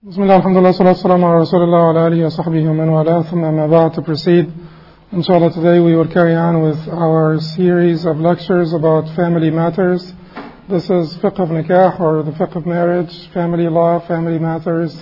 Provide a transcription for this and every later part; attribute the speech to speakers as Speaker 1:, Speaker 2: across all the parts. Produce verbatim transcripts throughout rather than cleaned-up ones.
Speaker 1: Bismillah, alhamdulillah, salatu salamu ala rasulillah wa ala alihi wa sahbihi wa man wala, thumma ma ba'd. To proceed, inshallah, today we will carry on with our series of lectures about family matters. This is fiqh of nikah, or the fiqh of marriage, family law, family matters.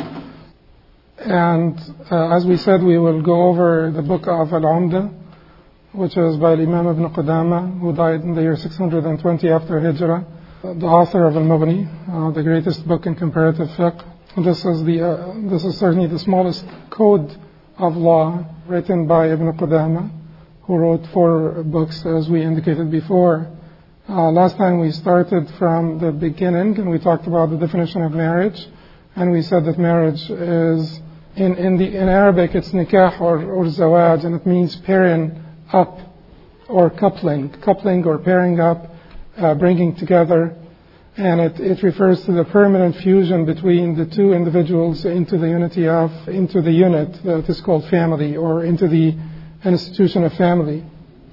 Speaker 1: And uh, as we said, we will go over the book of Al-Umda, which is by Imam Ibn Qudama, who died in the year six hundred twenty after Hijrah, the author of Al-Mughni, uh, the greatest book in comparative fiqh. This is the uh, this is certainly the smallest code of law written by Ibn Qudama, who wrote four books, as we indicated before. Uh, last time we started from the beginning, and we talked about the definition of marriage, and we said that marriage is in in the in Arabic it's nikah or, or zawaj, and it means pairing up or coupling, coupling or pairing up, uh, bringing together. And it, it refers to the permanent fusion between the two individuals into the unity of, into the unit that is called family, or into the institution of family.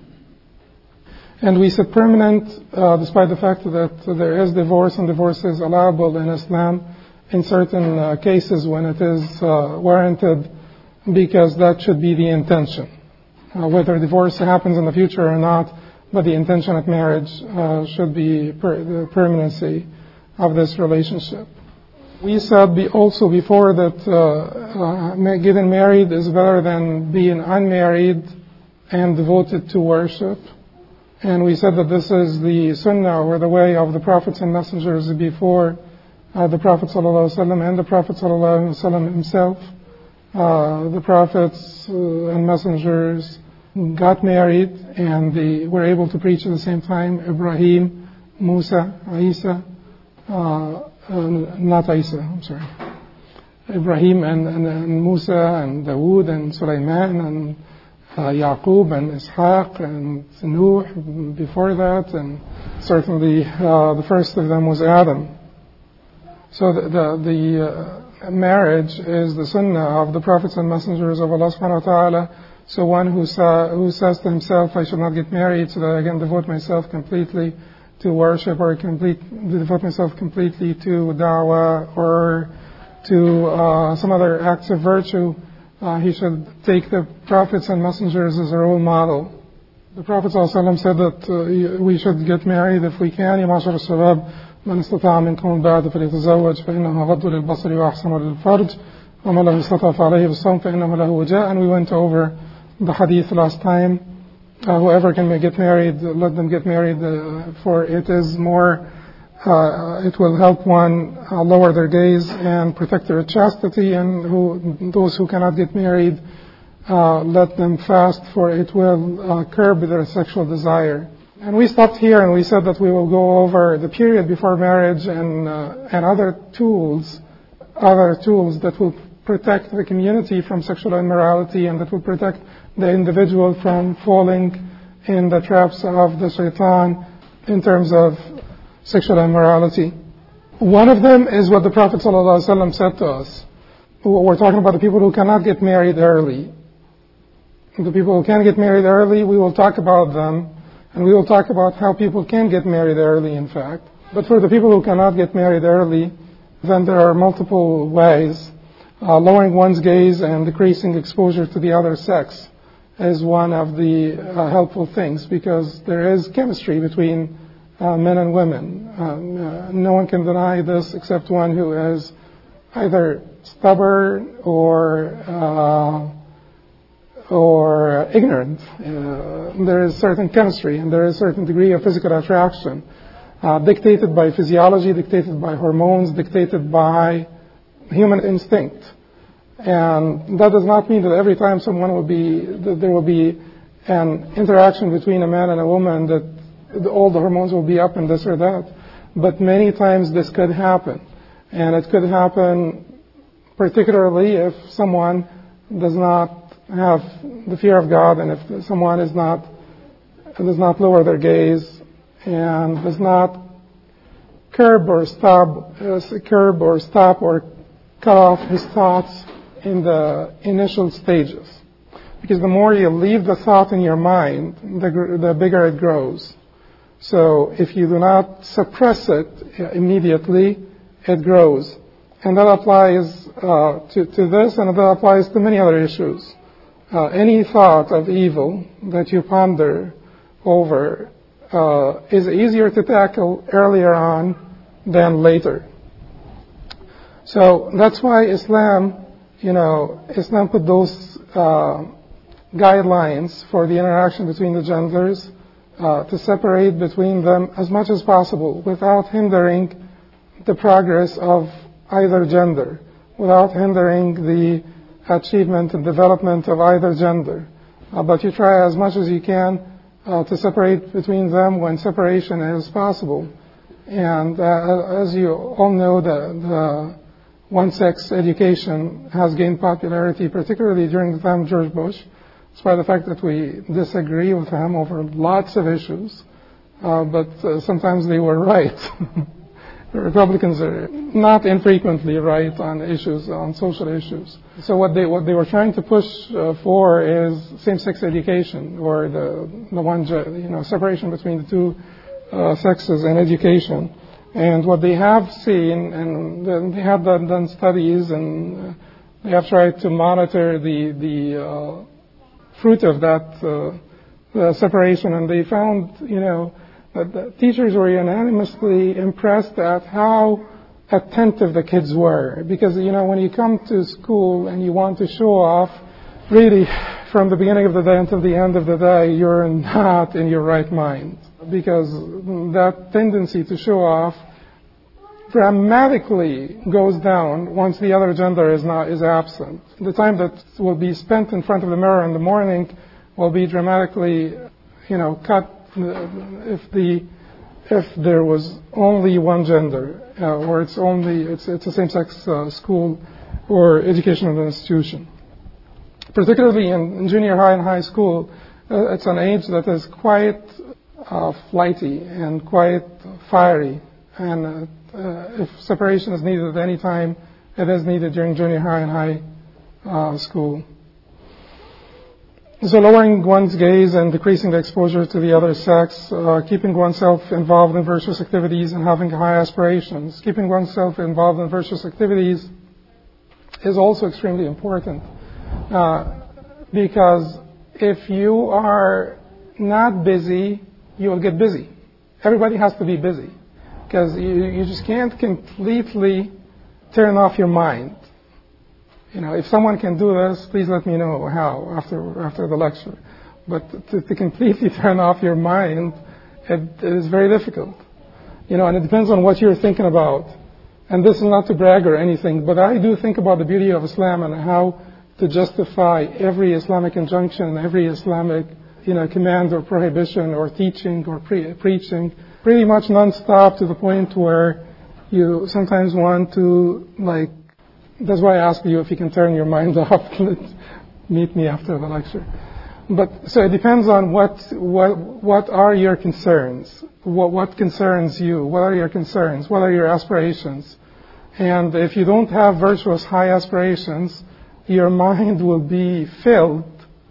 Speaker 1: And we said permanent, uh, despite the fact that there is divorce, and divorce is allowable in Islam in certain uh, cases when it is uh, warranted, because that should be the intention. Uh, whether divorce happens in the future or not, but the intention of marriage uh, should be per- the permanency of this relationship. We said be also before that uh, uh, getting married is better than being unmarried and devoted to worship. And we said that this is the sunnah, or the way of the prophets and messengers before uh, the Prophet ﷺ and the Prophet ﷺ himself. Uh, the prophets uh, and messengers got married, and they were able to preach at the same time. Ibrahim, Musa, Isa, uh, uh, not Isa, I'm sorry. Ibrahim and, and, and Musa and Dawood and Sulaiman and uh, Yaqub and Ishaq and Nuh before that, and certainly uh, the first of them was Adam. So the, the, the uh, marriage is the sunnah of the prophets and messengers of Allah subhanahu wa ta'ala. So one who, sa- who says to himself, I should not get married so that I can devote myself completely to worship, or complete, devote myself completely to da'wah, or to uh, some other acts of virtue, uh, he should take the prophets and messengers as a role model. The Prophet ﷺ said that uh, we should get married if we can. يا معشر الشباب من استطاع منكم الباءة فليتزوج فإنه غض للبصر وأحسن للفرج وما له استطاع فعليه بالصوم فإنه له وجاء. And we went over the hadith last time. Uh, whoever can get married, let them get married, uh, for it is more, uh, it will help one uh, lower their gaze and protect their chastity, and who, those who cannot get married, uh, let them fast, for it will uh, curb their sexual desire. And we stopped here, and we said that we will go over the period before marriage and uh, and other tools, other tools that will protect the community from sexual immorality, and that will protect the individual from falling in the traps of the shaitan in terms of sexual immorality. One of them is what the Prophet ﷺ said to us. We're talking about the people who cannot get married early. The people who can get married early, we will talk about them, and we will talk about how people can get married early, in fact. But for the people who cannot get married early, then there are multiple ways. Uh, lowering one's gaze and decreasing exposure to the other sex is one of the uh, helpful things, because there is chemistry between uh, men and women. Um, uh, no one can deny this except one who is either stubborn or uh, or ignorant. Uh, there is certain chemistry, and there is a certain degree of physical attraction, uh, dictated by physiology, dictated by hormones, dictated by human instinct. And that does not mean that every time someone will be, that there will be an interaction between a man and a woman, that all the hormones will be up and this or that. But many times this could happen. And it could happen particularly if someone does not have the fear of God, and if someone is not, does not lower their gaze, and does not curb or stop, uh, curb or stop or cut off his thoughts in the initial stages. Because the more you leave the thought in your mind, the, the bigger it grows. So if you do not suppress it immediately, it grows. And that applies uh, to, to this, and that applies to many other issues. Uh, any thought of evil that you ponder over uh, is easier to tackle earlier on than later. So that's why Islam, you know, Islam put those uh, guidelines for the interaction between the genders uh, to separate between them as much as possible without hindering the progress of either gender, without hindering the achievement and development of either gender. Uh, but you try as much as you can uh, to separate between them when separation is possible. And uh, as you all know, the, the one-sex education has gained popularity, particularly during the time of George Bush, despite the fact that we disagree with him over lots of issues. Uh, but uh, sometimes they were right. Republicans are not infrequently right on issues, on social issues. So what they what they were trying to push uh, for is same-sex education, or the the one you know separation between the two uh, sexes in education. And what they have seen, and they have done, done studies, and they have tried to monitor the the uh, fruit of that uh, separation, and they found you know. But the teachers were unanimously impressed at how attentive the kids were. Because, you know, when you come to school and you want to show off, really, from the beginning of the day until the end of the day, you're not in your right mind. Because that tendency to show off dramatically goes down once the other gender is not is absent. The time that will be spent in front of the mirror in the morning will be dramatically, you know, cut if the if there was only one gender, uh, or it's only it's it's a same-sex uh, school or educational institution. Particularly in, in junior high and high school, uh, it's an age that is quite uh, flighty and quite fiery, and uh, uh, if separation is needed at any time, it is needed during junior high and high uh, school. So lowering one's gaze and decreasing the exposure to the other sex, uh, keeping oneself involved in virtuous activities and having high aspirations. Keeping oneself involved in virtuous activities is also extremely important uh, because if you are not busy, you will get busy. Everybody has to be busy because you, you just can't completely turn off your mind. You know, if someone can do this, please let me know how after after the lecture. But to, to completely turn off your mind, it, it is very difficult. You know, and it depends on what you're thinking about. And this is not to brag or anything, but I do think about the beauty of Islam and how to justify every Islamic injunction, every Islamic, you know, command or prohibition or teaching or pre- preaching, pretty much non-stop to the point where you sometimes want to, like, that's why I asked you if you can turn your mind off. Meet me after the lecture. But so it depends on what what what are your concerns? What what concerns you? What are your concerns? What are your aspirations? And if you don't have virtuous high aspirations, your mind will be filled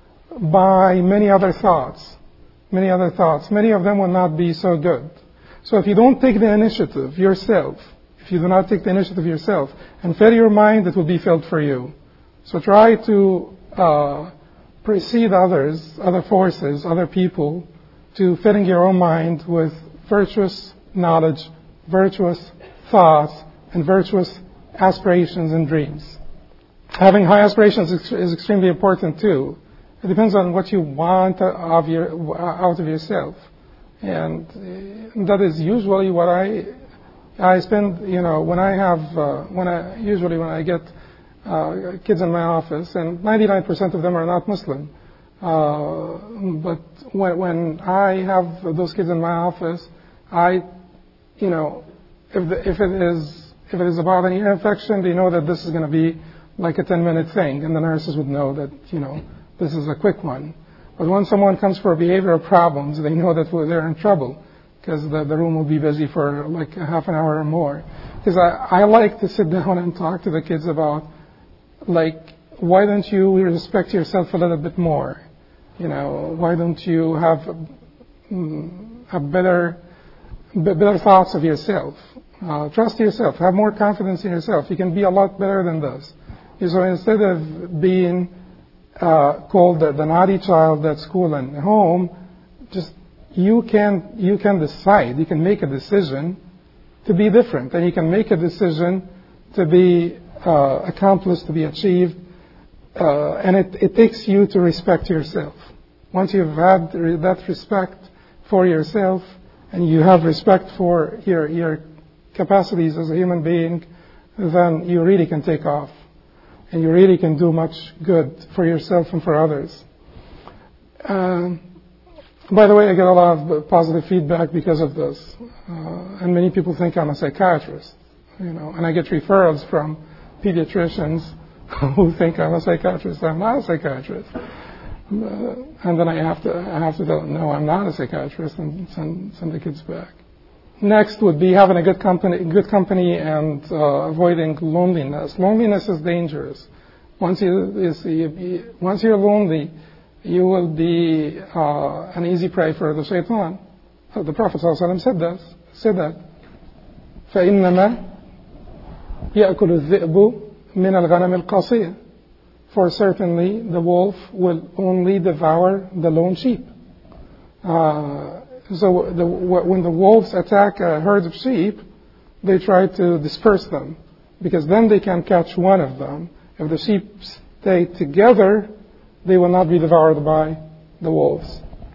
Speaker 1: by many other thoughts. Many other thoughts. Many of them will not be so good. So if you don't take the initiative yourself, if you do not take the initiative yourself and fill your mind, it will be filled for you. So try to uh, precede others, other forces, other people, to filling your own mind with virtuous knowledge, virtuous thoughts, and virtuous aspirations and dreams. Having high aspirations is, is extremely important too. It depends on what you want of your, out of yourself. And that is usually what I I spend, you know, when I have, uh, when I, usually when I get uh, kids in my office, and ninety-nine percent of them are not Muslim, uh, but when, when I have those kids in my office, I, you know, if, the, if it is, if it is about an ear infection, they know that this is going to be like a ten-minute thing, and the nurses would know that, you know, this is a quick one. But when someone comes for behavioral problems, they know that they're in trouble, because the, the room will be busy for like a half an hour or more. Because I, I like to sit down and talk to the kids about, like, why don't you respect yourself a little bit more? You know, why don't you have a, a better, better thoughts of yourself? Uh, trust yourself. Have more confidence in yourself. You can be a lot better than this. So instead of being uh, called the, the naughty child at school and home, just you can you can decide. You can make a decision to be different, and you can make a decision to be uh, accomplished, to be achieved, uh, and it, it takes you to respect yourself. Once you've had that respect for yourself, and you have respect for your your capacities as a human being, then you really can take off, and you really can do much good for yourself and for others. Um, by the way, I get a lot of positive feedback because of this, uh, and many people think I'm a psychiatrist, you know, and I get referrals from pediatricians who think I'm a psychiatrist. I'm not a psychiatrist. Uh, and then I have to I have to tell them, no, I'm not a psychiatrist, and send send the kids back. Next would be having a good company, good company, and uh, avoiding loneliness. Loneliness is dangerous. Once you, you see, once you're lonely, you will be uh, an easy prey for the shaitan. Uh, the Prophet ﷺ said that. Said that. فإنما يأكل الذئب من الغنم القصير. For certainly the wolf will only devour the lone sheep. Uh, so the, when the wolves attack a herd of sheep, they try to disperse them, because then they can catch one of them. If the sheep stay together, they will not be devoured by the wolves.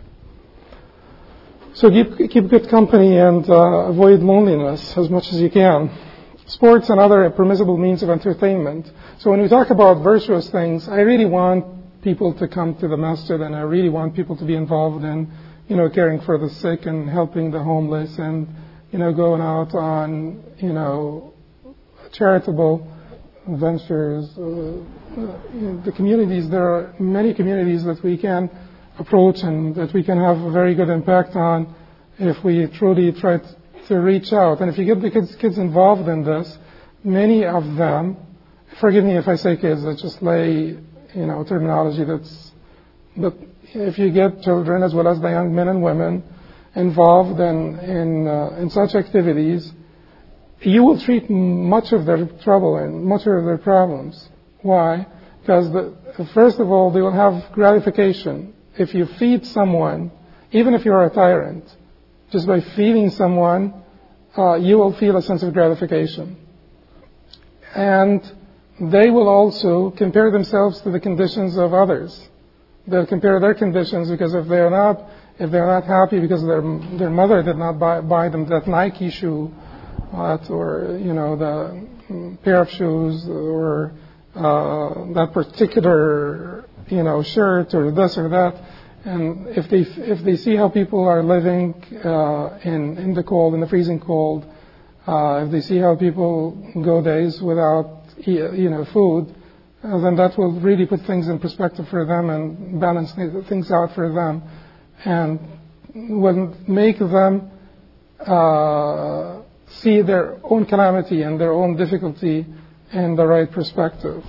Speaker 1: So keep, keep good company and uh, avoid loneliness as much as you can. Sports and other permissible means of entertainment. So when we talk about virtuous things, I really want people to come to the masjid, and I really want people to be involved in, you know, caring for the sick and helping the homeless, and, you know, going out on, you know, charitable ventures. Uh, uh, the communities, there are many communities that we can approach and that we can have a very good impact on if we truly try to to reach out. And if you get the kids, kids involved in this, many of them, forgive me if I say kids, that's just lay, you know, terminology that's, but if you get children as well as the young men and women involved in, in, uh, in such activities, you will treat much of their trouble and much of their problems. Why? Because the, first of all, they will have gratification. If you feed someone, even if you're a tyrant, just by feeding someone, uh, you will feel a sense of gratification. And they will also compare themselves to the conditions of others. They'll compare their conditions, because if they're not, if they're not happy because their their mother did not buy, buy them that Nike shoe, uh, or you know the pair of shoes, or uh, that particular you know shirt, or this or that. And if they if they see how people are living uh, in in the cold, in the freezing cold, uh, if they see how people go days without you know food, uh, then that will really put things in perspective for them and balance things out for them, and will make them uh, see their own calamity and their own difficulty in the right perspective.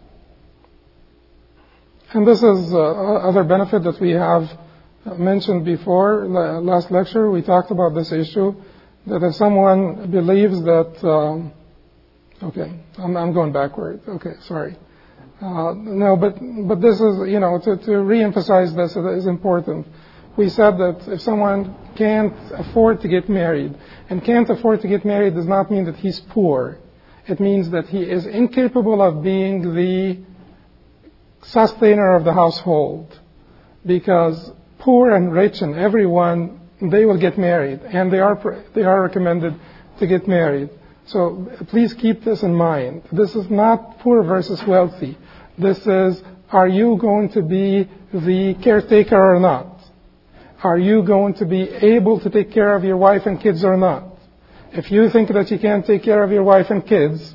Speaker 1: And this is uh, other benefit that we have mentioned before. Last lecture, we talked about this issue, that if someone believes that, um, okay, I'm, I'm going backward. Okay, sorry. Uh, no, but but this is, you know, to, to re-emphasize this is important. We said that if someone can't afford to get married, and can't afford to get married does not mean that he's poor. It means that he is incapable of being the sustainer of the household, because poor and rich and everyone, they will get married, and they are they are recommended to get married. So please keep this in mind. This is not poor versus wealthy. This is, are you going to be the caretaker or not? Are you going to be able to take care of your wife and kids or not? If you think that you can't take care of your wife and kids,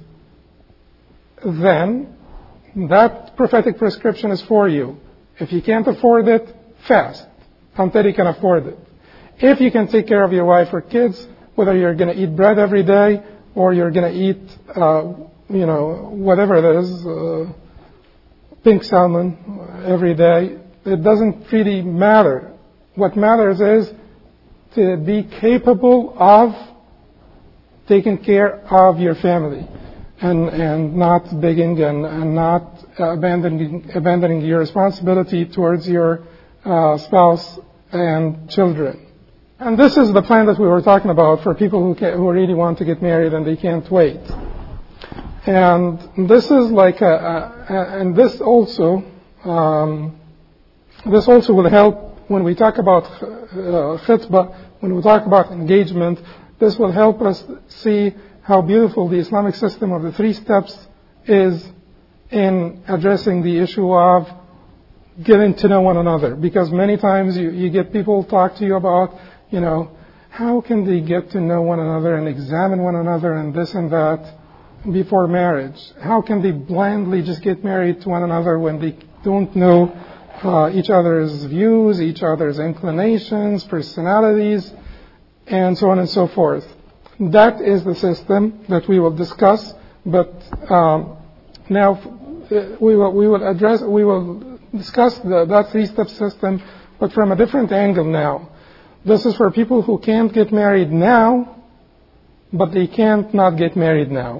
Speaker 1: then that prophetic prescription is for you. If you can't afford it, fast until you can afford it. If you can take care of your wife or kids, whether you're going to eat bread every day or you're going to eat, uh, you know, whatever it is, uh, pink salmon every day, it doesn't really matter. What matters is to be capable of taking care of your family and, and not begging and, and not abandoning, abandoning your responsibility towards your uh, spouse and children. And this is the plan that we were talking about for people who, can, who really want to get married and they can't wait. And this is like a, a and this also, um, this also will help when we talk about uh, khitbah, when we talk about engagement. This will help us see how beautiful the Islamic system of the three steps is in addressing the issue of getting to know one another. Because many times you, you get people talk to you about, you know, how can they get to know one another and examine one another and this and that before marriage? How can they blindly just get married to one another when they don't know uh, each other's views, each other's inclinations, personalities, and so on and so forth? That is the system that we will discuss, but um, now we will we will address we will discuss the, that three-step system, but from a different angle now. This is for people who can't get married now, but they can't not get married now.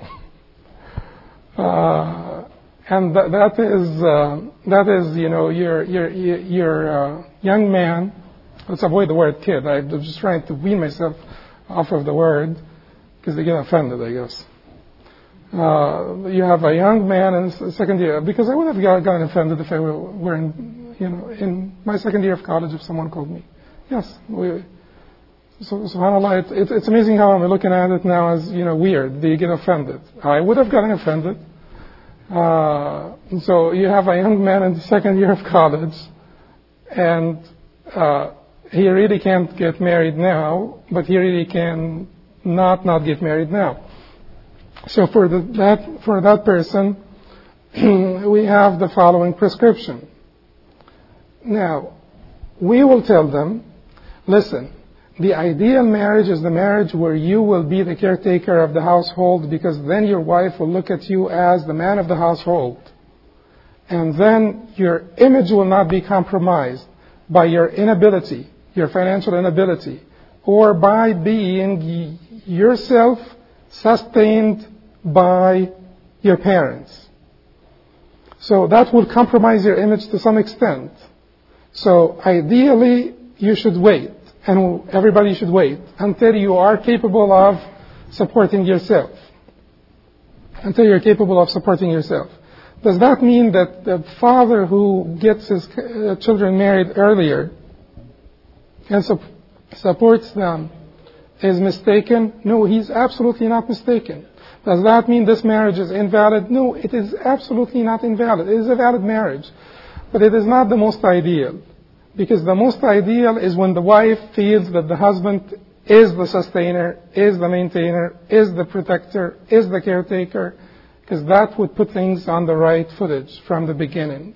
Speaker 1: Uh, and th- that is uh, that is you know your your your uh, young man. Let's avoid the word kid. I'm just trying to wean myself off of the word because they get offended, I guess. Uh, you have a young man in second year, because I would have got, gotten offended if I were, were in, you know, in my second year of college if someone called me. Yes, we, so, subhanAllah, it, it, it's amazing how I'm looking at it now as, you know, weird. Do you get offended? I would have gotten offended. Uh, so you have a young man in the second year of college, and uh, he really can't get married now, but he really can not not get married now. So for the, that for that person, we have the following prescription. Now, we will tell them, listen, the ideal marriage is the marriage where you will be the caretaker of the household, because then your wife will look at you as the man of the household. And then your image will not be compromised by your inability, your financial inability, or by being yourself sustained by your parents. So that will compromise your image to some extent. So ideally, you should wait, and everybody should wait until you are capable of supporting yourself. Until you're capable of supporting yourself. Does that mean that the father who gets his children married earlier and su- supports them is mistaken? No, he's absolutely not mistaken. Does that mean this marriage is invalid? No, it is absolutely not invalid. It is a valid marriage. But it is not the most ideal. Because the most ideal is when the wife feels that the husband is the sustainer, is the maintainer, is the protector, is the caretaker, because that would put things on the right footage from the beginning.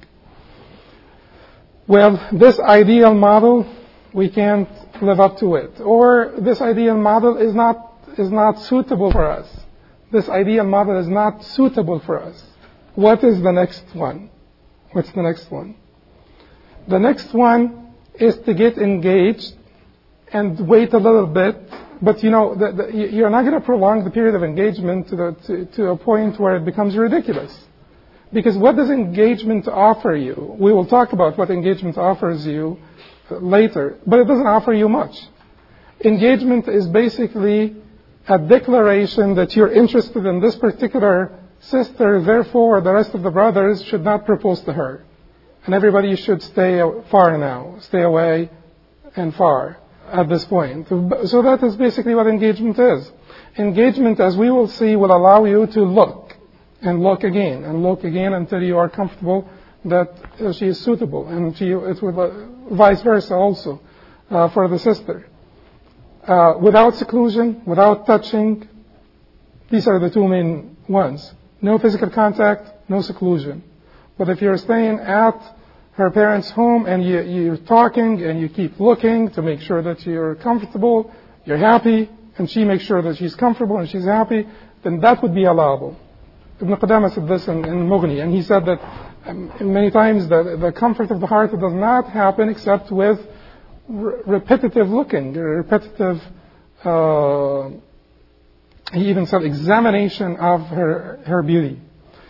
Speaker 1: Well, this ideal model, we can't live up to it. Or this ideal model is not, is not suitable for us. This ideal model is not suitable for us. What is the next one? What's the next one? The next one is to get engaged and wait a little bit. But, you know, the, the, you're not going to prolong the period of engagement to, the, to, to a point where it becomes ridiculous. Because what does engagement offer you? We will talk about what engagement offers you later, but it doesn't offer you much. Engagement is basically a declaration that you're interested in this particular sister, therefore the rest of the brothers should not propose to her. And everybody should stay far now, stay away and far at this point. So that is basically what engagement is. Engagement, as we will see, will allow you to look and look again and look again until you are comfortable that uh, she is suitable, and she, it will uh, vice versa also uh, for the sister. Uh, without seclusion, without touching, these are the two main ones. No physical contact, no seclusion. But if you're staying at her parents' home and you, you're talking and you keep looking to make sure that you're comfortable, you're happy, and she makes sure that she's comfortable and she's happy, then that would be allowable. Ibn Qudama said this in, in Mughni, and he said that um, many times the, the comfort of the heart does not happen except with re- repetitive looking, repetitive uh, he even said examination of her, her beauty.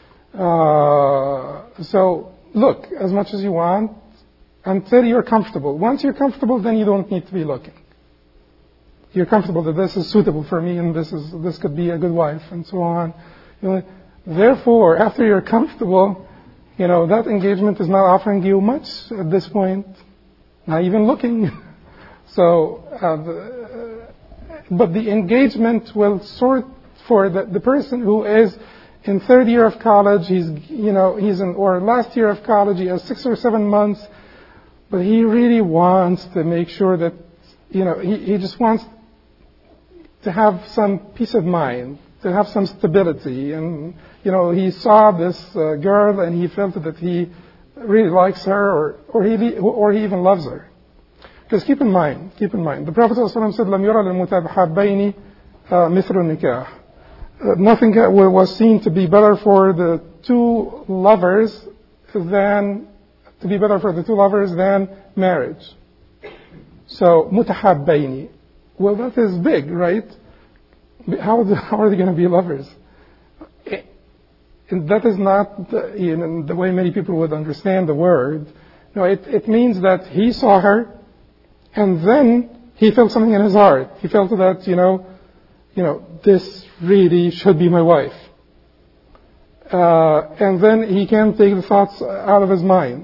Speaker 1: Uh, so look as much as you want until you're comfortable. Once you're comfortable, then you don't need to be looking. You're comfortable that this is suitable for me and this is this could be a good wife and so on. You know, therefore, after you're comfortable, you know, that engagement is not offering you much at this point, not even looking. so, uh, the, but the engagement will sort for the, the person who is in third year of college, he's, you know, he's in, or last year of college, he has six or seven months, but he really wants to make sure that, you know, he, he just wants to have some peace of mind, to have some stability. And, you know, he saw this uh, girl and he felt that he really likes her or, or, he, or he even loves her. Because keep in mind, keep in mind, the Prophet ﷺ said, لَمْ يُرَى لِلْمُتَابِحَبَّيْنِ مِثْلُ النِّكَاحِ. Nothing was seen to be better for the two lovers than, to be better for the two lovers than marriage. So, مُتَحَبَّيْنِ. Well, that is big, right? How, how are they going to be lovers? And that is not the, you know, the way many people would understand the word. No, it, it means that he saw her, and then he felt something in his heart. He felt that, you know, you know, this really should be my wife. Uh, and then he can't take the thoughts out of his mind.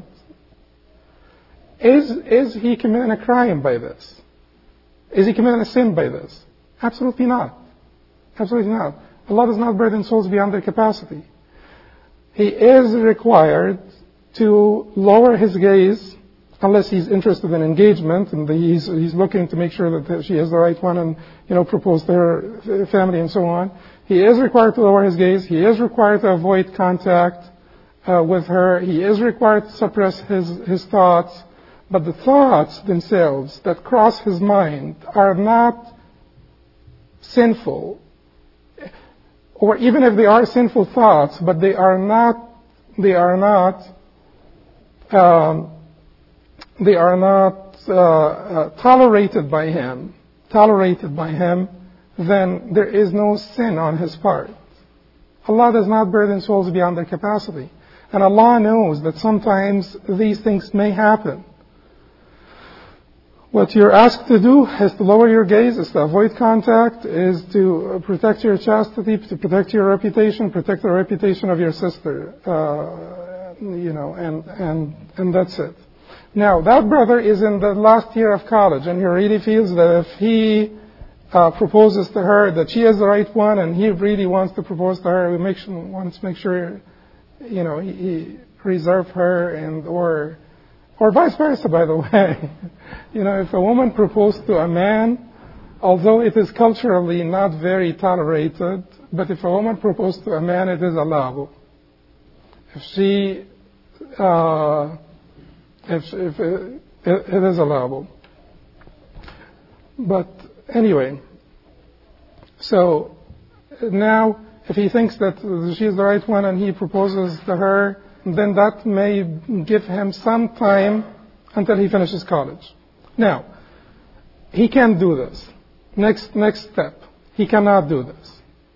Speaker 1: Is, is he committing a crime by this? Is he committing a sin by this? Absolutely not. Absolutely not. Allah does not burden souls beyond their capacity. He is required to lower his gaze unless he's interested in engagement and he's, he's looking to make sure that she is the right one and, you know, propose to her family and so on. He is required to lower his gaze. He is required to avoid contact uh, with her. He is required to suppress his, his thoughts. But the thoughts themselves that cross his mind are not sinful. Or even if they are sinful thoughts, but they are not, they are not, um, they are not uh, uh, tolerated by him, tolerated by him, then there is no sin on his part. Allah does not burden souls beyond their capacity. And Allah knows that sometimes these things may happen. What you're asked to do is to lower your gaze, is to avoid contact, is to protect your chastity, to protect your reputation, protect the reputation of your sister, uh, you know, and, and, and that's it. Now, that brother is in the last year of college, and he really feels that if he uh, proposes to her that she is the right one, and he really wants to propose to her, he makes, wants to make sure, you know, he, he reserve her, and or or vice versa, by the way. You know, if a woman proposed to a man, although it is culturally not very tolerated, but if a woman proposed to a man, it is allowable. If she uh, If, if it, it is allowable. But anyway, so now if he thinks that she is the right one and he proposes to her, then that may give him some time until he finishes college. Now, he can't do this. Next, next step, he cannot do this.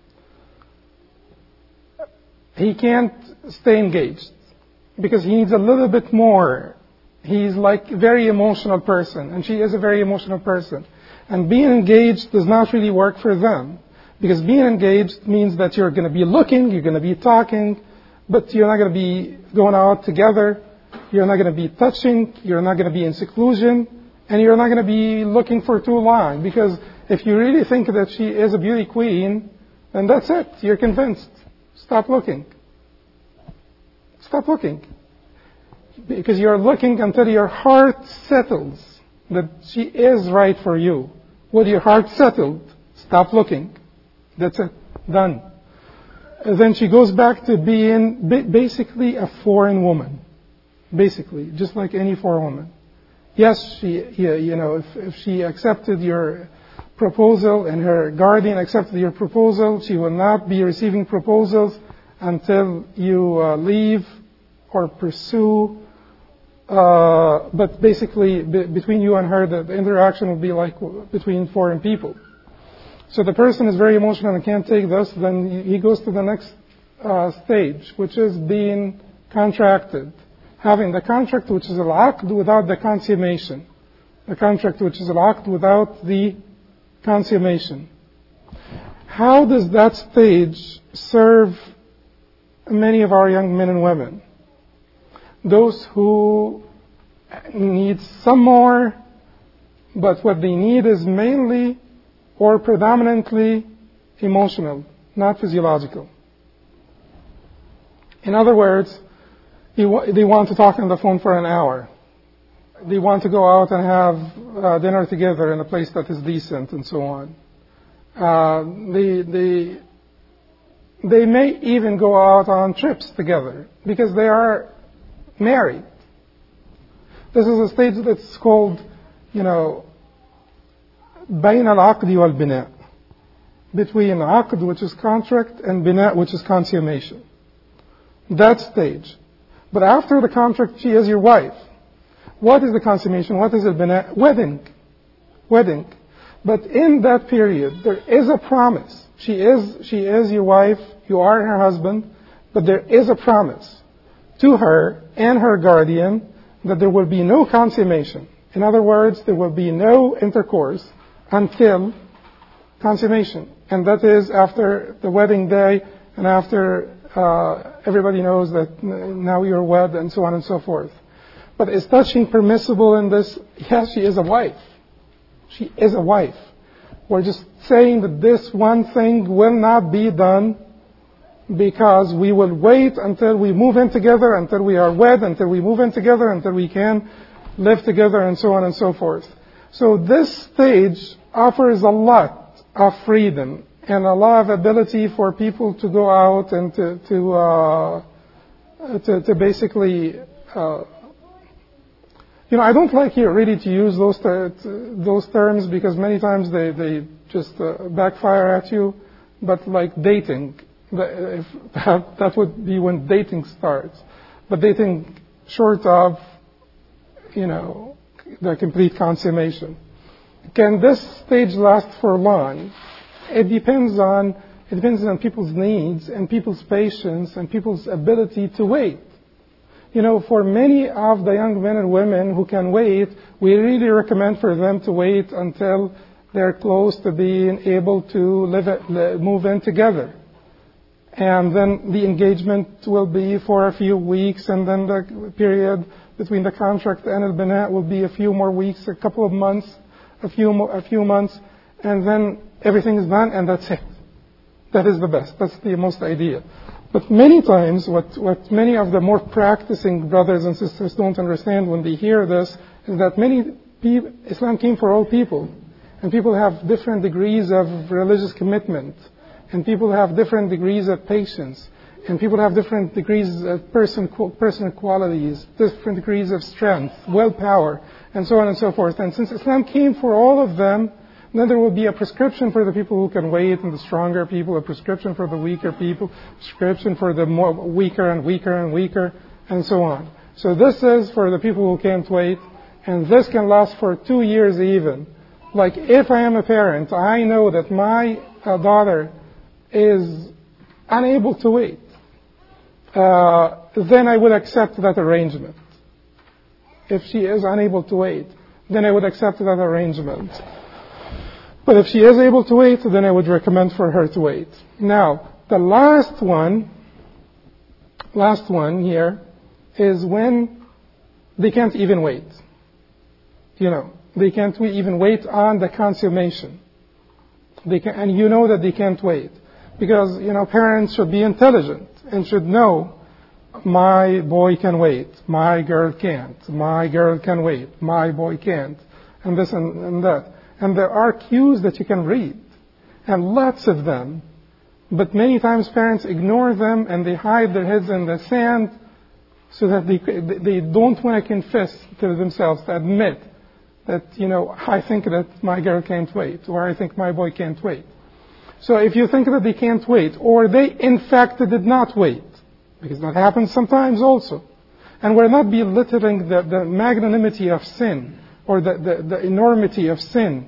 Speaker 1: He can't stay engaged because he needs a little bit more. He's like a very emotional person, and she is a very emotional person. And being engaged does not really work for them, because being engaged means that you're going to be looking, you're going to be talking, but you're not going to be going out together, you're not going to be touching, you're not going to be in seclusion, and you're not going to be looking for too long. Because if you really think that she is a beauty queen, then that's it. You're convinced. Stop looking. Stop looking. Because you're looking until your heart settles that she is right for you. With your heart settled, stop looking. That's it. Done. And then she goes back to being basically a foreign woman. Basically, just like any foreign woman. Yes, she, you know, if, if she accepted your proposal and her guardian accepted your proposal, she will not be receiving proposals until you uh, leave or pursue. Uh, but basically, b- between you and her, the, the interaction will be like w- between foreign people. So the person is very emotional and can't take this, then he goes to the next uh, stage, which is being contracted. Having the contract, which is al-aqd, without the consummation. The contract, which is al-aqd, without the consummation. How does that stage serve many of our young men and women? Those who need some more, but what they need is mainly or predominantly emotional, not physiological. In other words, they want to talk on the phone for an hour. They want to go out and have uh, dinner together in a place that is decent and so on. Uh, they, they, they may even go out on trips together because they are married. This is a stage that's called, you know, بين العقد والبناء, between aqd, which is contract, and bina, which is consummation. That stage. But after the contract, she is your wife. What is the consummation? What is the bina? Wedding. Wedding. But in that period, there is a promise. She is, she is your wife, you are her husband, but there is a promise to her and her guardian that there will be no consummation. In other words, there will be no intercourse until consummation. And that is after the wedding day and after uh, everybody knows that now you're wed and so on and so forth. But is touching permissible in this? Yes, she is a wife. She is a wife. We're just saying that this one thing will not be done because we will wait until we move in together, until we are wed, until we move in together, until we can live together, and so on and so forth. So this stage offers a lot of freedom and a lot of ability for people to go out and to to uh, to, to basically, uh, you know, I don't like here really to use those ter- those terms because many times they they just uh, backfire at you. But like dating, if that, that would be when dating starts. But dating short of, you know, the complete consummation. Can this stage last for long? It depends on it depends on people's needs and people's patience and people's ability to wait. You know, for many of the young men and women who can wait, we really recommend for them to wait until they're close to being able to live, move in together. And then the engagement will be for a few weeks, and then the period between the contract and al-bina will be a few more weeks, a couple of months, a few mo- a few months, and then everything is done, and that's it. That is the best. That's the most ideal. But many times, what, what many of the more practicing brothers and sisters don't understand when they hear this is that many people, Islam came for all people, and people have different degrees of religious commitment, and people have different degrees of patience, and people have different degrees of person, personal qualities, different degrees of strength, willpower, and so on and so forth. And since Islam came for all of them, then there will be a prescription for the people who can wait and the stronger people, a prescription for the weaker people, prescription for the more weaker and weaker and weaker, and so on. So this is for the people who can't wait, and this can last for two years even. Like if I am a parent, I know that my uh, daughter is unable to wait, uh, then I would accept that arrangement. If she is unable to wait, then I would accept that arrangement. But if she is able to wait, then I would recommend for her to wait. Now, the last one, last one here, is when they can't even wait. You know, they can't even wait on the consummation. They can, and you know that they can't wait. Because, you know, parents should be intelligent and should know, my boy can wait, my girl can't, my girl can wait, my boy can't, and this and, and that. And there are cues that you can read, and lots of them. But many times parents ignore them and they hide their heads in the sand so that they, they don't want to confess to themselves, to admit that, you know, I think that my girl can't wait, or I think my boy can't wait. So if you think that they can't wait, or they in fact did not wait, because that happens sometimes also, and we're not belittling the, the magnanimity of sin, or the, the, the enormity of sin,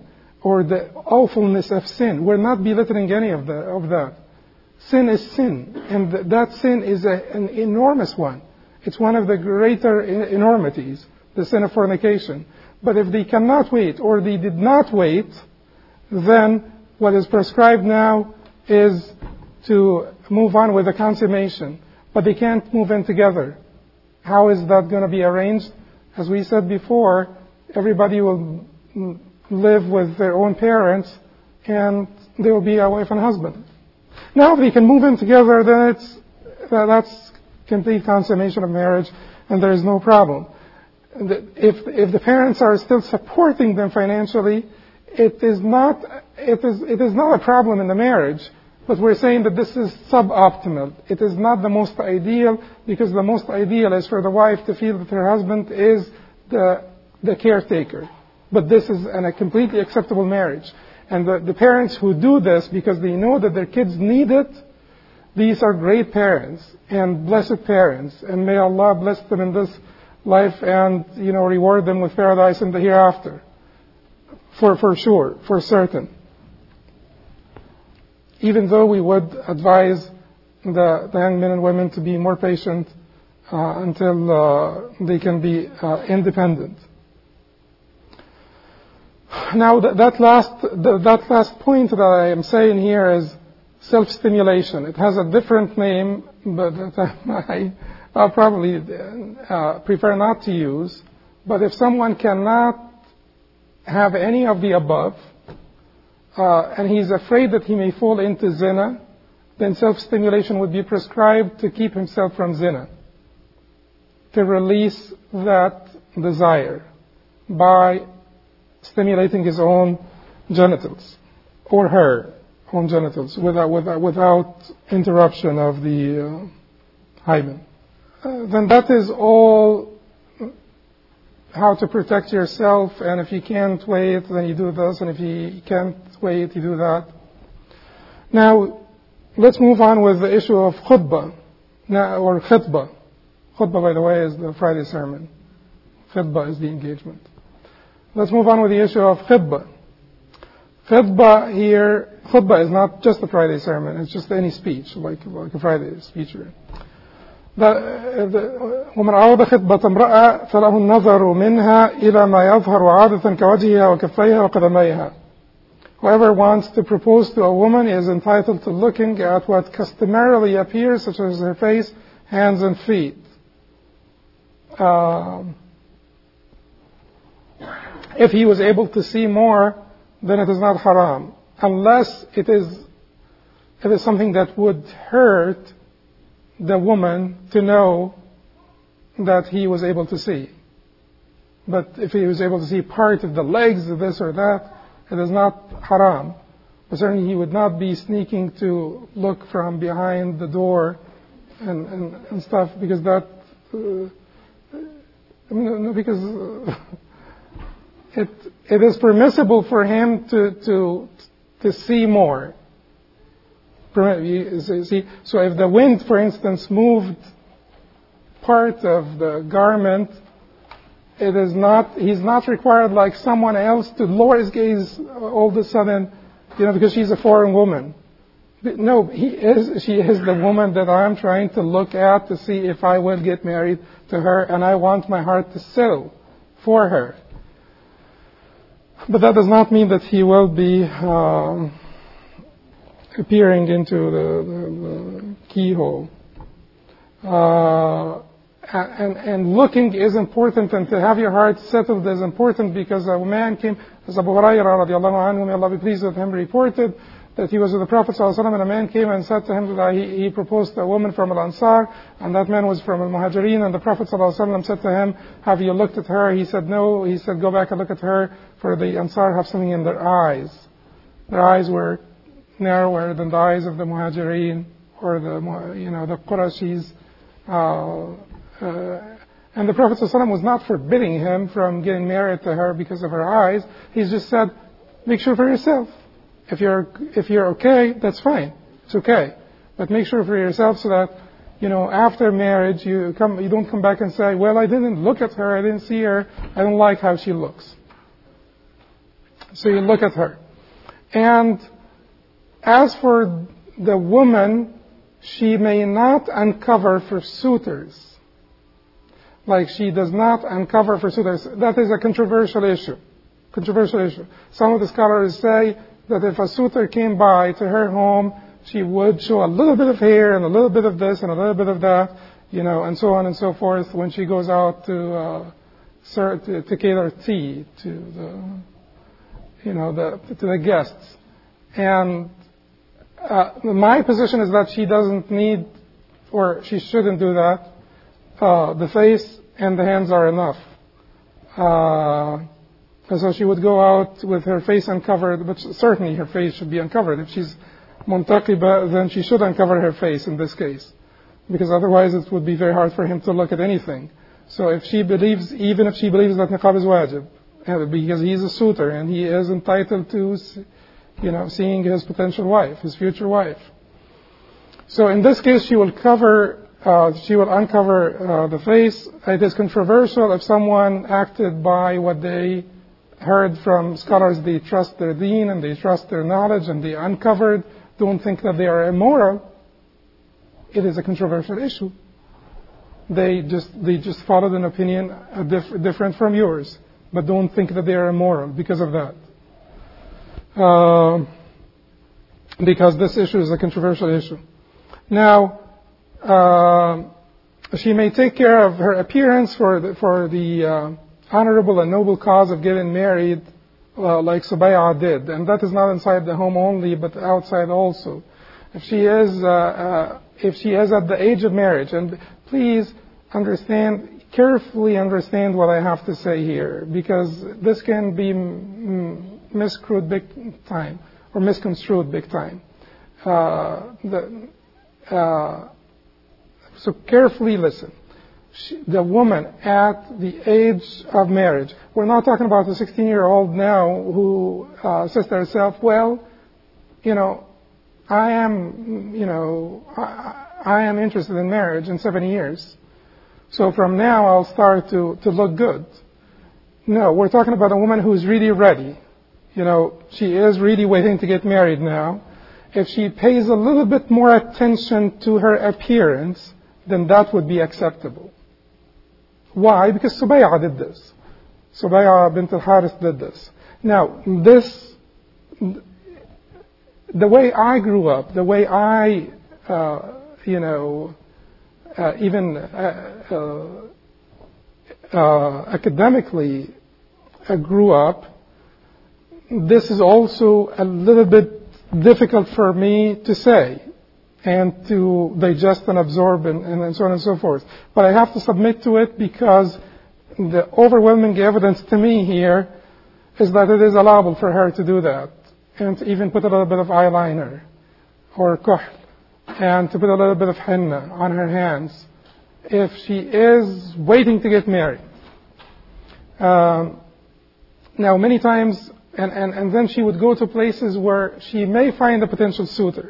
Speaker 1: or the awfulness of sin. We're not belittling any of, the, of that. Sin is sin, and th- that sin is a, an enormous one. It's one of the greater enormities, the sin of fornication. But if they cannot wait, or they did not wait, then what is prescribed now is to move on with the consummation. But they can't move in together. How is that going to be arranged? As we said before, everybody will live with their own parents, and they will be a wife and husband. Now, if they can move in together, then it's that's complete consummation of marriage, and there is no problem. If if the parents are still supporting them financially, it is not it is it is not a problem in the marriage. But we're saying that this is suboptimal. It is not the most ideal, because the most ideal is for the wife to feel that her husband is the the caretaker. But this is an, a completely acceptable marriage. And the, the parents who do this because they know that their kids need it, these are great parents and blessed parents. And may Allah bless them in this life and, you know, reward them with paradise in the hereafter. For, for sure, for certain. Even though we would advise the, the young men and women to be more patient uh, until uh, they can be uh, independent. Now, that, that last the, that last point that I am saying here is self-stimulation. It has a different name, but I I'll probably uh, prefer not to use. But if someone cannot have any of the above, uh, and he's afraid that he may fall into zina, then self-stimulation would be prescribed to keep himself from zina, to release that desire by stimulating his own genitals, or her own genitals, without, without, without interruption of the uh, hymen. Uh, then that is all how to protect yourself, and if you can't wait, then you do this, and if you can't wait, you do that. Now, let's move on with the issue of khutbah, now, or khutbah. Khutbah, by the way, is the Friday sermon. Khutbah is the engagement. Let's move on with the issue of khutbah. Khutbah here, khutbah is not just a Friday sermon, it's just any speech, like, like a Friday speech. ومن عرض خطبة امرأة فله النظر منها إلى ما يظهر عادة كوجهها وكفيها وقدميها. Whoever wants to propose to a woman is entitled to looking at what customarily appears, such as her face, hands, and feet. Um, if he was able to see more, then it is not haram, unless it is it is something that would hurt the woman to know that he was able to see. But if he was able to see part of the legs of this or that, it is not haram. But certainly he would not be sneaking to look from behind the door and, and, and stuff, because that, uh, I mean, because uh, it it is permissible for him to to to see more. See, so if the wind, for instance, moved part of the garment, it is not, he's not required like someone else to lower his gaze all of a sudden, you know, because she's a foreign woman. No, he is, she is the woman that I'm trying to look at to see if I will get married to her, and I want my heart to settle for her. But that does not mean that he will be um, peering into the, the, the keyhole. Uh, and, and looking is important, and to have your heart settled is important, because a man came, as Abu Hurairah radiallahu anhu, may Allah be pleased with him, reported that he was with the Prophet ﷺ, and a man came and said to him that he, he proposed to a woman from Al-Ansar, and that man was from Al-Muhajirin, and the Prophet ﷺ said to him, have you looked at her? He said, no. He said, go back and look at her, for the Ansar have something in their eyes. Their eyes were narrower than the eyes of the Muhajirin, or the, you know, the Qurashis. Uh, uh, and the Prophet ﷺ was not forbidding him from getting married to her because of her eyes. He just said, make sure for yourself. If you're if you're okay, that's fine. It's okay. But make sure for yourself so that, you know, after marriage you come you don't come back and say, well, I didn't look at her, I didn't see her, I don't like how she looks. So you look at her. And as for the woman, she may not uncover for suitors. Like she does not uncover for suitors. That is a controversial issue. Controversial issue. Some of the scholars say that if a suitor came by to her home, she would show a little bit of hair and a little bit of this and a little bit of that, you know, and so on and so forth when she goes out to uh, serve, to, to cater tea to the, you know, the, to the guests. And uh, my position is that she doesn't need, or she shouldn't do that. Uh, the face and the hands are enough. Uh, and so she would go out with her face uncovered, but certainly her face should be uncovered. If she's muntaqiba, then she should uncover her face in this case, because otherwise it would be very hard for him to look at anything. So if she believes, even if she believes that niqab is wajib, because he is a suitor and he is entitled to, you know, seeing his potential wife, his future wife. So in this case, she will cover. Uh, she will uncover uh, the face. It is controversial if someone acted by what they heard from scholars. They trust their deen and they trust their knowledge and they uncovered, don't think that they are immoral. It is a controversial issue. They just they just followed an opinion uh, diff- different from yours, but don't think that they are immoral because of that. Uh, because this issue is a controversial issue. Now, Uh, she may take care of her appearance for the, for the uh, honorable and noble cause of getting married, uh, like Subay'a did, and that is not inside the home only, but outside also. If she is, uh, uh, if she is at the age of marriage, and please understand, carefully understand what I have to say here, because this can be m- misconstrued big time, or misconstrued big time. Uh, the, uh, So carefully listen. She, the woman at the age of marriage, we're not talking about the sixteen-year-old now who uh, says to herself, well, you know, I am, you know, I, I am interested in marriage in seven years. So from now I'll start to, to look good. No, we're talking about a woman who's really ready. You know, she is really waiting to get married now. If she pays a little bit more attention to her appearance, then that would be acceptable. Why? Because Subay'a did this. Subay'a bint al-Harith did this. Now, this, the way I grew up, the way I, uh, you know, uh, even uh, uh, uh, academically uh, grew up, this is also a little bit difficult for me to say and to digest and absorb and, and so on and so forth. But I have to submit to it because the overwhelming evidence to me here is that it is allowable for her to do that and to even put a little bit of eyeliner or kuhl and to put a little bit of henna on her hands if she is waiting to get married. Um, now, many times, and, and, and then she would go to places where she may find a potential suitor.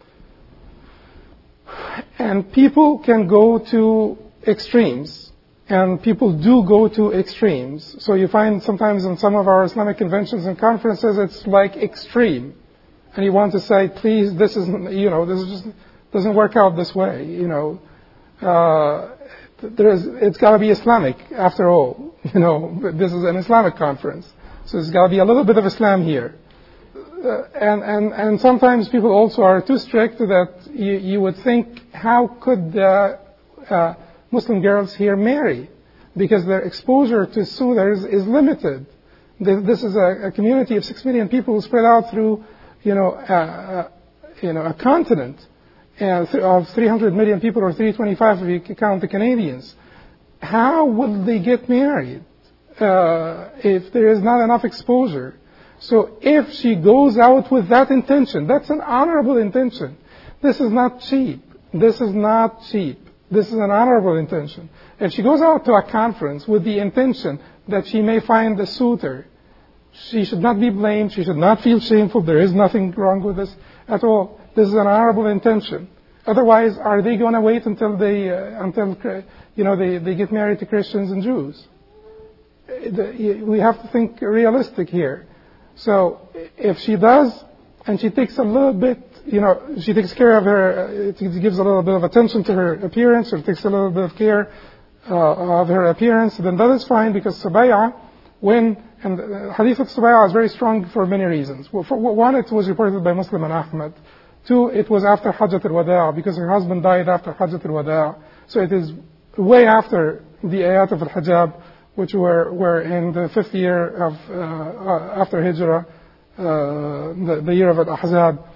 Speaker 1: And people can go to extremes, and people do go to extremes. So you find sometimes in some of our Islamic conventions and conferences, it's like extreme. And you want to say, please, this is, you know, this is just, doesn't work out this way, you know. Uh, there is, it's got to be Islamic, after all, you know. This is an Islamic conference. So there's got to be a little bit of Islam here. Uh, and, and, and sometimes people also are too strict that you, you would think, how could the uh, Muslim girls here marry? Because their exposure to suitors is limited. This is a, a community of six million people spread out through, you know, uh, uh, you know, a continent uh, of three hundred million people, or three hundred twenty-five if you count the Canadians. How would they get married uh, if there is not enough exposure? So if she goes out with that intention, that's an honorable intention. This is not cheap. This is not cheap. This is an honorable intention. If she goes out to a conference with the intention that she may find a suitor, she should not be blamed. She should not feel shameful. There is nothing wrong with this at all. This is an honorable intention. Otherwise, are they going to wait until they, uh, until you know, they, they get married to Christians and Jews? We have to think realistic here. So if she does, and she takes a little bit, you know, she takes care of her, it gives a little bit of attention to her appearance, or takes a little bit of care uh, of her appearance, then that is fine, because Subay'ah, when, and the hadith of Subay'ah is very strong for many reasons. Well, for, one, it was reported by Muslim and Ahmad. Two, it was after Hajjat al-Wada', because her husband died after Hajjat al-Wada'. So it is way after the ayat of al-Hijab, which were, were in the fifth year of, uh, after Hijrah, uh, the, the year of al-Ahzab.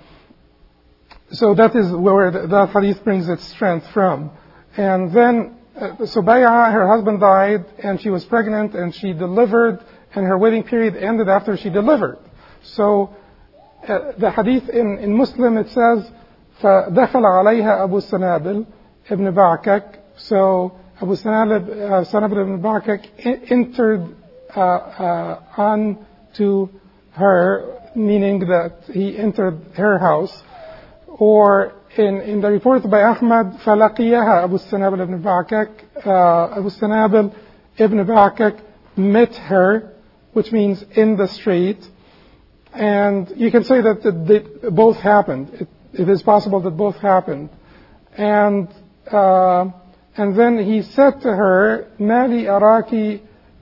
Speaker 1: So that is where the, that hadith brings its strength from. And then, uh, Subay'ah, her husband died, and she was pregnant, and she delivered, and her waiting period ended after she delivered. So, uh, the hadith in, in Muslim, it says, فَدَخَلَ عَلَيْهَا أَبُو السَّنَابِلِ ibn Ba'kak. So, Abu Sanabil, uh, Sanabil ibn Ba'kak entered uh, uh, on to her, meaning that he entered her house. Or in, in the report by Ahmad, فَلَقِيَهَا Abu Sanabil ibn Ba'kak, uh, Abu Sanabil ibn Ba'kak met her, which means in the street. And you can say that they both happened. It, it is possible that both happened. And uh, and then he said to her, مَا لِي أَرَاكِ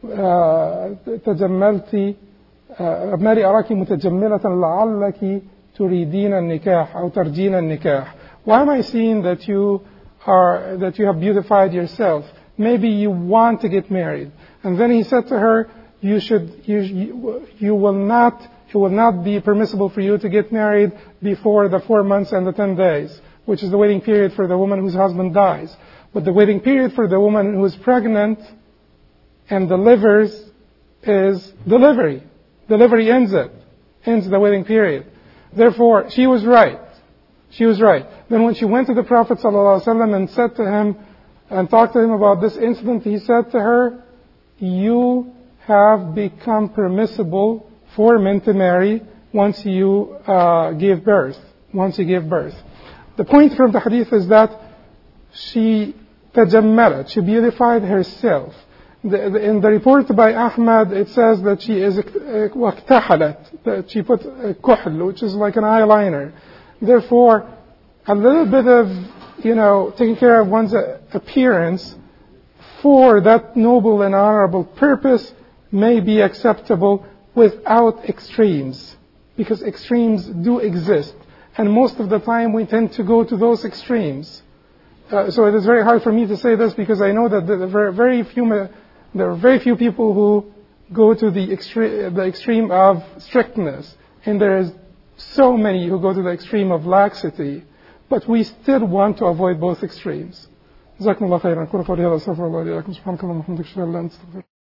Speaker 1: تَجَمَّلْتِ مَا لِي أَرَاكِ مُتَجَمِّلَةً لَعَلَّكِ تُرِيدِينَ النِّكَاحَ أو تَرْجِينَ النِّكَاحَ. Why am I seeing that you are that you have beautified yourself? Maybe you want to get married. And then he said to her, you should you you, you will not it will not be permissible for you to get married before the four months and the ten days, which is the waiting period for the woman whose husband dies. But the waiting period for the woman who is pregnant and delivers is delivery. Delivery ends it, ends the waiting period. Therefore, she was right. She was right. Then when she went to the Prophet ﷺ and said to him, and talked to him about this incident, he said to her, you have become permissible for men to marry once you uh, give birth. Once you give birth. The point from the hadith is that she tajammalat, she beautified herself. The, the, in the report by Ahmad, it says that she is waqtahalat, that she put a kuhl, which is like an eyeliner. Therefore, a little bit of, you know, taking care of one's appearance for that noble and honorable purpose may be acceptable without extremes, because extremes do exist. And most of the time we tend to go to those extremes. Uh, so it is very hard for me to say this, because I know that there are very few, there are very few people who go to the extreme, the extreme of strictness. And there is so many who go to the extreme of laxity. But we still want to avoid both extremes. جزاكم الله خيرا.